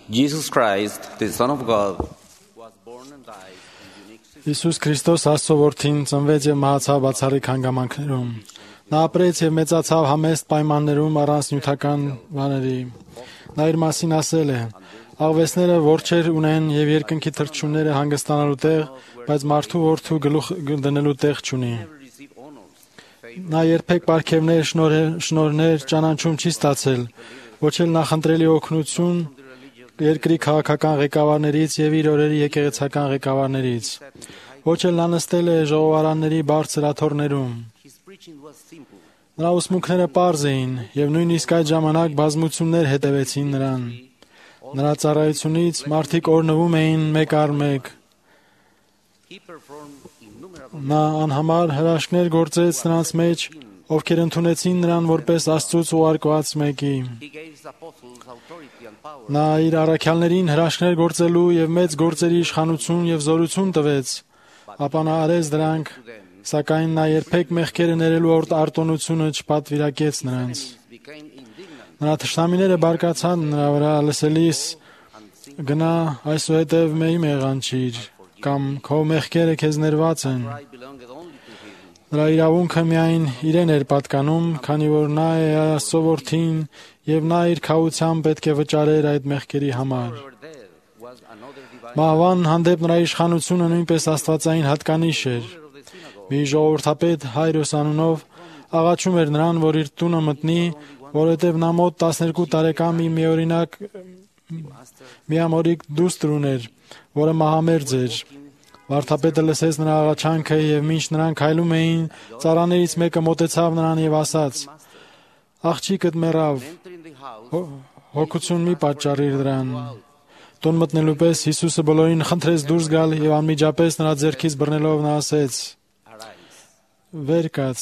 Jesus Christ, the Son of God, was born and died in unique situation. Հիսուս Քրիստոս Աստծո որդին ծնվեց եւ մահացավ բացառիկ հանգամանքներում։ Նա ապրեց եւ մեծացավ համեստ պայմաններում առանց նյութական բաների։ Նա իր մասին ասել է. «Աղվեսները որջեր ունեն եւ երկնքի թռչունները հանգստանալու տեղ, բայց մարդու որդու գլուխ դնելու տեղ չունի»։ Նա երբեք պարգևներ, շնորհներ, ճանաչում չի ստացել, ոչ էլ նախընտրելի օգնություն երկրի քաղաքական ղեկավարներից եւ իր օրերի եկեղեցական ղեկավարներից։ Ոչ էլ նա նստել է ժողովարանների բարձր աթոռներում։ Նրա ուսմունքները պարզ էին եւ նույնիսկ այդ ժամանակ բազմություններ հետևեցին նրան։ Նրա ծառայությունից մարդիկ օրհնվում էին մեկ առ մեկ։ Նա անհամար հրաշքներ գործեց նրանց մեջ, ովքեր ընդունեցին նրան որպես Աստծուց ուղարկված մեկի։ Նա իր առաքյալներին հրաշքներ գործելու եւ մեծ գործերի իշխանություն եւ զորություն տվեց, ապա նա արեց դրանք, սակայն նա երբեք մեղքերը ներելու արտոնությունը չպատվիրակեց նրանց։ Նրա թշնամիները բարկացան նրա վրա լսելիս. «Գնա այսուհետև մեի մեղանչիր» կամ «Քո մեղքերը քեզ ներված են»։ Նրա իրավունքը միայն իրեն էր պատկանում, քանի որ նա է Աստծո որդին եւ նա իր քավությամբ պետք է վճարեր այդ մեղքերի համար։ Մահվան հանդեպ նրա իշխանությունը նույնպես աստվածային հատկանիշ էր։ Մի ժողովրդապետ Հայրոս անունով աղաչում էր նրան, որ իր տունը մտնի, որովհետև նա մոտ 12 տարեկան միամորիկ դուստր ուներ, որը մահամերձ էր։ Վարդապետը լսեց նրա աղաչանքը եւ մինչ նրանք քայլում էին, ծառաներից մեկը մոտեցավ նրան եւ ասաց. «Աղջիկդ մեռավ, հոգություն մի պատճառիր դրան»։ Տուն մտնելու պես Հիսուսը բոլորին խնդրեց դուրս գալ եւ անմիջապես նրա ձեռքից բռնելով նա ասեց. «Վեր կաց»։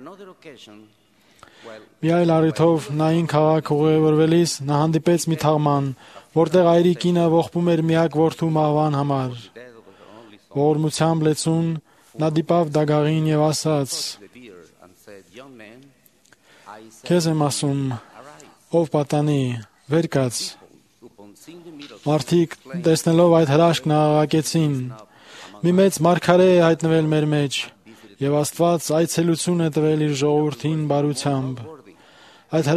Մի այլ առիթով նային քաղաք ուղևորվելիս նա հանդիպեց մի թաղման, որտեղ այրի կինը ողբում էր միակ որդու մահվան համար։ Ողորմությամբ լեցուն նա դիպավ դագաղին եւ ասաց. «Քեզ եմ ասում, ով պատանի, վեր կաց»։ Մարդիկ տեսնելով այդ հրաշքն աղաղակեցին. «Մի մեծ մարգարե է հայտնվել մեր մեջ, եւ Աստված այցելություն է տվել իր ժողովրդին բարությամբ»։ Այդ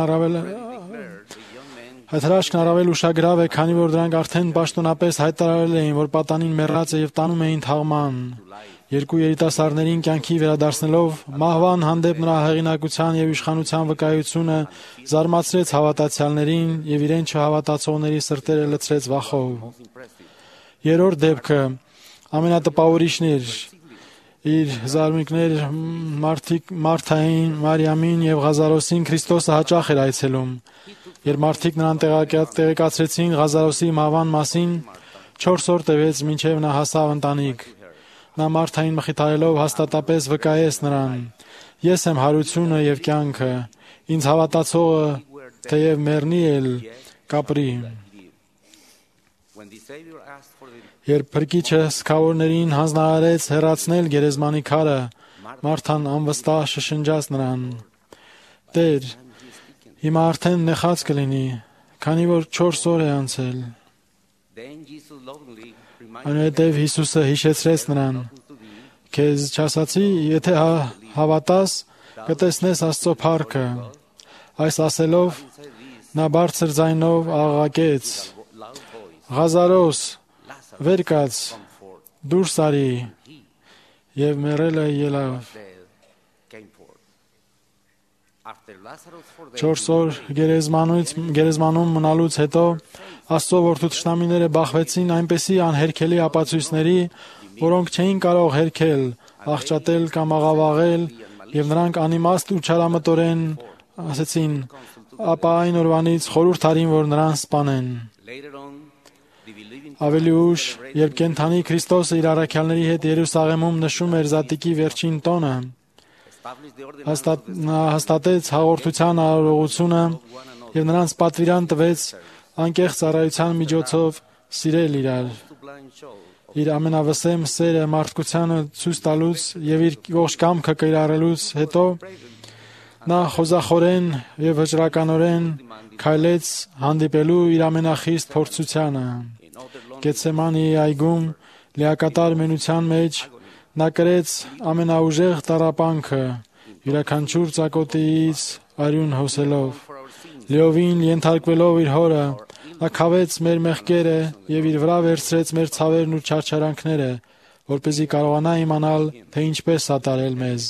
հրաշքն առավել ուշագրավ է, քանի որ դրանք արդեն պաշտոնապես հայտարարել էին, որ պատանին մեռած է եւ տանում էին թաղման։ Երկու երիտասարդներին կյանքի վերադարձնելով մահվան հանդեպ նրա հեղինակության եւ իշխանության վկայությունը զարմացրեց հավատացյալներին եւ իրեն չհավատացողների սրտերը լցրեց վախով։ Երրորդ դեպքը ամենատպավորիչն էր։ Իր զարմիկներ Մարթային, Մարիամին եւ Ղազարոսին Քրիստոսը հաճախ էր այցելում։ Երբ մարդիկ նրան տեղեկացրեցին Ղազարոսի մահվան մասին, 4 օր տևեց, մինչև նա հասավ ընտանիք։ Նա Մարթային մխիթարելով հաստատապես վկայեց նրան. «Ես եմ հարությունը եւ կյանքը, ինձ հավատացողը թեև մեռնի էլ կապրի»։ Երբ Փրկիչը սգավորներին հանձնարարեց հեռացնել գերեզմանի քարը, Մարթան անվստահ շշնջաց նրան. «Տեր, հիմա արդեն նեխած կլինի, քանի որ 4 օր է անցել»։ Այնուհետև Հիսուսը հիշեցրեց նրան. «Քեզ չասացի, եթե հավատաս, կտեսնես Աստծո փառքը»։ Այս ասելով նա բարձր ձայնով աղաղակեց. «Ղազարոս, վեր կաց, դուրս արի»։ Եվ մեռելը ելավ։ 4 օր գերեզմանում մնալուց հետո Աստծո որդու թշնամիները բախվեցին այնպիսի անհերքելի ապացույցների, որոնք չէին կարող հերքել, աղճատել կամ աղավաղել, եւ նրանք անիմաստ ու չարամտորեն ասեցին. «Ապա այն օրվանից խորհուրդ արին, որ նրան սպանեն»։ Ավելի ուշ, երբ կենդանի Քրիստոսը իր առաքյալների հետ Երուսաղեմում նշում էր Զատիկի վերջին տոնը, նա հաստատեց հաղորդության արարողությունը եւ նրանց պատվիրան տվեց անկեղծ ծառայության միջոցով սիրել իրար։ Իր ամենավսեմ սերը մարդկությանը ցույց տալուց եւ իր ողջ կամքը կիրառելուց հետո Նա խոզախորեն եւ վճռականորեն քայլեց հանդիպելու իր ամենախիստ փորձությանը։ Գեթսեմանիի այգում լիակատար մենության մեջ նա կրեց ամենաուժեղ տառապանքը, յուրաքանչյուր ծակոտիից արյուն հոսելով։ Լիովին ենթարկվելով իր հորը, նա քավեց մեր մեղքերը եւ իր վրա վերցրեց մեր ցավերն ու չարչարանքները, որպեսզի կարողանա իմանալ, թե ինչպես սատարել մեզ։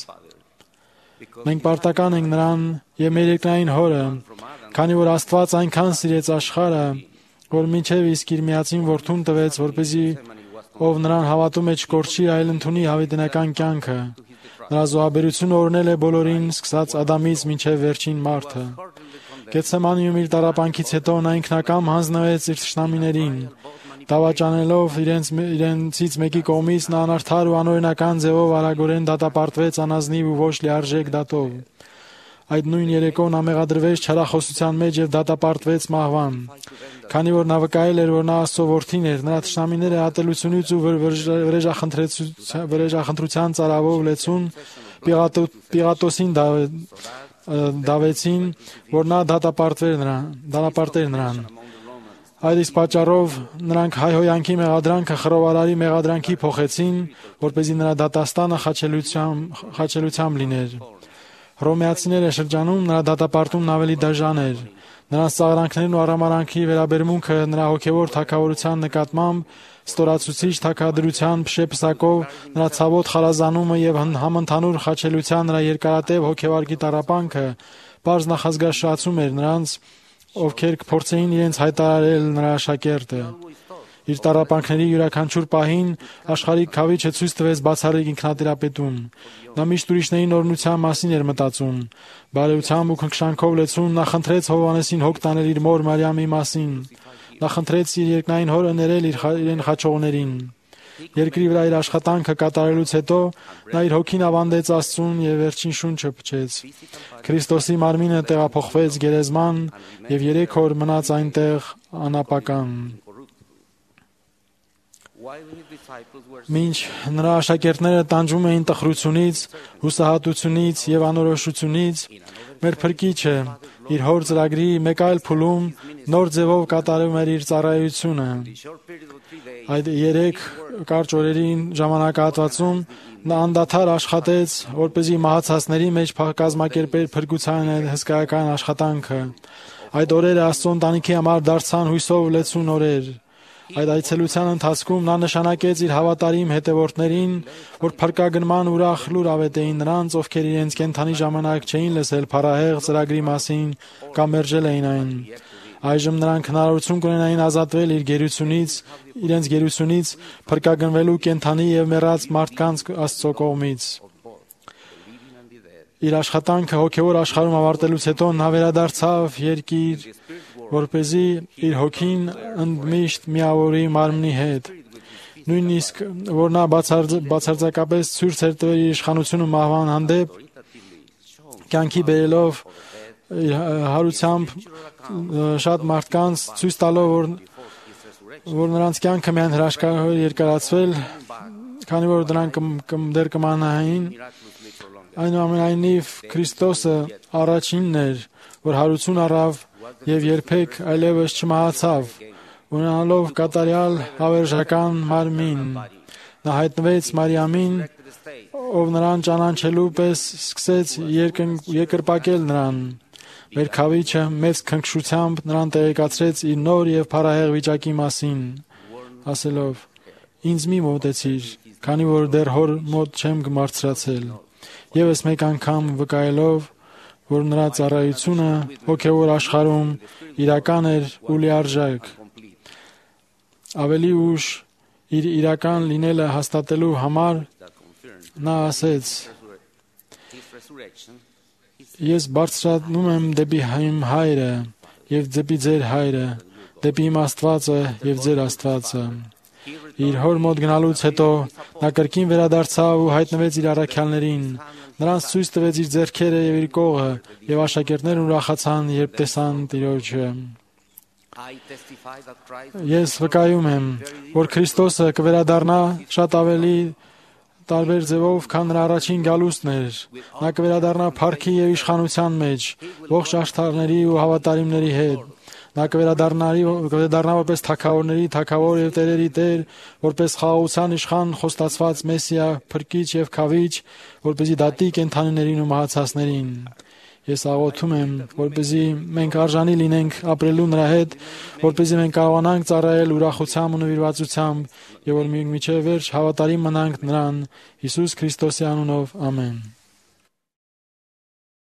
Մենք պարտական ենք նրան եւ մեր երկնային հորը, քանի որ Աստված այնքան սիրեց աշխարհը, որ մինչև իսկ իր միածին որդուն տվեց, որպեսզի ով նրան հավատում է չկորչի, այլ ընդունի հավիտենական կյանքը։ Նրա զոհաբերությունը օրհնել է բոլորին, սկսած Ադամից մինչև վերջին մարդը։ Գեթսեմանիում իր տառապանքից հետո նա ինքնակամ հանձնվեց իր թշնամիներին, դավաճանելով իրենցից մեկի կողմից նա անարդար ու անօրինական ձևով արագորեն դատապարտվեց անազնիվ ու ոչ լիարժեք դատով։ Այդ նույն երեկո նա մեղադրվեց չարախոսության մեջ եւ դատապարտվեց մահվան։ Քանի որ նա վկայել էր, որ նա Աստծո որդին էր, նրա թշնամիները ատելությունից ու վրեժախնդրության ծարավով լեցուն Պիղատոսին դավեցին, որ նա դատապարտեր նրան։ Այդ իսկ պատճառով նրանք հայհոյանքի մեղադրանքը խռովարարի մեղադրանքի փոխեցին, որպեսզի նրա դատաստանը խաչելությամբ լիներ։ Հռոմեացիները շրջանում նրա դատապարտումն ավելի դաժան էր։ Նրանց ծաղրանքներն ու արամարանքի վերաբերմունքը նրա հոգևոր թագավորության նկատմամբ ստորացուցիչ թագադրության փշեպսակով նրա ցավոտ խարազանումը եւ համընդհանուր խաչելության նրա երկարատև հոգեվարգի տառապանքը բարձ նախազգաշացում էր նրանց, ովքեր կփորձեին իրենց հայտարարել նրա աշակերտը։ Իր տառապանքների յուրաքանչյուր պահին աշխարհիկ քավիչը ցույց տվեց բացառիկ ինքնատիրապետում։ Նա միշտ ուրիշների նորնության մասին էր մտածում։ Բարեությամբ ու քնքշանքով լեցուն նա խնդրեց Հովհաննեսին հոգ տանել իր մոր Մարիամի մասին։ Նա խնդրեց իր երկնային հորը ներել իրեն խաչողներին։ Երկրի վրա իր աշխատանքը կատարելուց հետո նա իր հոգին ավանդեց Աստծուն եւ վերջին շունչը փչեց։ Քրիստոսի մարմինը տեղափոխվեց գերեզման եւ 3 օր մնաց այնտեղ անապական։ Մինչ նրա աշակերտները տանջում էին տխրությունից, հուսահատությունից եւ անորոշությունից, մեր Փրկիչը իր հոր ծրագրի մեկ այլ փուլում նոր ձևով կատարում էր իր ծառայությունը։ Այդ 3 կարճ օրերի ժամանակահատվածում նա անդադար աշխատեց, որպեսզի մահացածների մեջ կազմակերպեր փրկության հսկայական աշխատանքը։ Այդ օրերը Աստծո ընտանիքի համար դարձան հույսով լեցուն օրեր։ Այդ այցելության ընթացքում նա նշանակեց իր հավատարիմ հետևորդներին, որ փրկագնման ուրախ լուր ավետեին նրանց, ովքեր իրենց կենթանի ժամանակ չէին լսել փառահեղ ծրագրի մասին կամ մերժել էին այն։ Այժմ նրանք հնարավորություն կունենային ազատվել իրենց գերությունից, փրկագնվելու կենթանի եւ մեռած մարդկանց Աստծո կողմից։ Իր աշխատանքը հոգևոր աշխարհում ավարտելուց հետո նա վերադարձավ երկիր, որպեսզի իր հոգին ընդմիշտ միավորի մարմնի հետ։ Նույնիսկ որ նա բացարձակապես ցույց էր տվել իր իշխանությունը մահվան հանդեպ, կյանքի բերելով հարությամբ շատ մարդկանց ցույց տալով, որ նրանց կյանքը միայն հրաշքավոր երկարացվել, քանի որ դրանք դեռ կմահանային։ Այնուամենայնիվ Քրիստոսը առաջինն էր, որ հարություն առավ եւ երբեք այլևս չմահացավ, ունենալով կատարյալ հավերժական մարմին։ Նա հայտնվեց Մարիամին, ով նրան ճանաչելու պես սկսեց երկրպագել նրան։ Մեր քավիչը մեծ քնքշությամբ նրան տեղեկացրեց իր նոր եւ փառահեղ վիճակի մասին, ասելով. «Ինձ մի մոտեցիր, քանի որ դեռ հոր մոտ չեմ գմարցրացել»։ Եվս մեկ անգամ վկայելով, որ նրա ծառայությունը հոգևոր աշխարհում իրական էր ու լիարժեք։ Ավելի ուշ իր իրական լինելը հաստատելու համար նա ասեց. «Ես բարձրանում եմ դեպի իմ հայրը եւ դեպի ձեր հայրը, դեպի իմ Աստվածը եւ ձեր Աստվածը»։ Իր հոր մոտ գնալուց հետո նա կրկին վերադարձավ ու հայտնվեց իր առաքյալներին։ Նրանց ցույց տվեց իր ձեռքերը եւ իր կողը, եւ աշակերտներն ուրախացան, երբ տեսան Տիրոջը։ Ես վկայում եմ, որ Քրիստոսը կվերադառնա շատ ավելի տարբեր ձևով, քան նրա առաջին գալուստն էր։ Նա կվերադառնա փառքի եւ իշխանության մեջ, ողջ աշխարհների ու հավատարիմների հետ։ Նա կվերադառնա որպես թագավորների թագավոր եւ տերերի տեր, որպես խաղաղության իշխան, խոստացված Մեսիա, փրկիչ եւ քավիչ, որպեսզի դատի կենդանիներին ու մահացածներին։ Ես աղոթում եմ, որպեսզի մենք արժանի լինենք ապրելու նրա հետ, որպեսզի մենք կարողանանք ծառայել ուրախությամբ ու նվիրվածությամբ եւ որ մինչեւ վերջ հավատարիմ մնանք նրան Հիսուս Քրիստոսի անունով։ Ամեն։